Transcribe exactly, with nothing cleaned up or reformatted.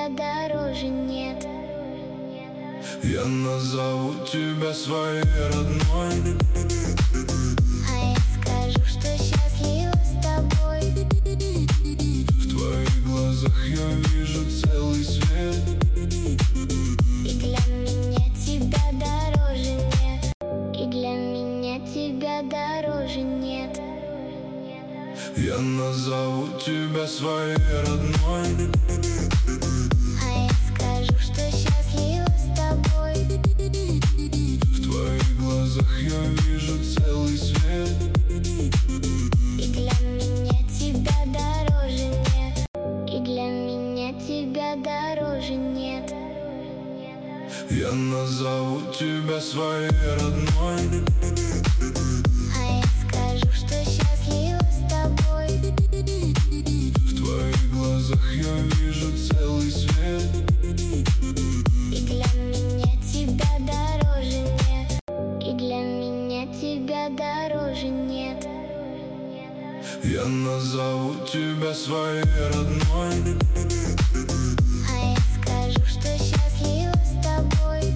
тебя дороже нет. Я назову тебя своей родной, а я скажу, что счастлива с тобой. В твоих глазах я вижу целый свет, и для меня тебя дороже нет. И для меня тебя дороже нет. Я назову тебя своей родной, а я скажу, что счастлива с тобой. В твоих глазах я вижу целый свет, и для меня тебя дороже нет. И для меня тебя дороже нет. Я назову тебя своей родной, а я скажу, что счастлива с тобой. В твоих глазах я вижу целый свет, и для меня тебя дороже нет. И для меня тебя дороже нет. Я назову тебя своей родной, а я скажу, что счастлива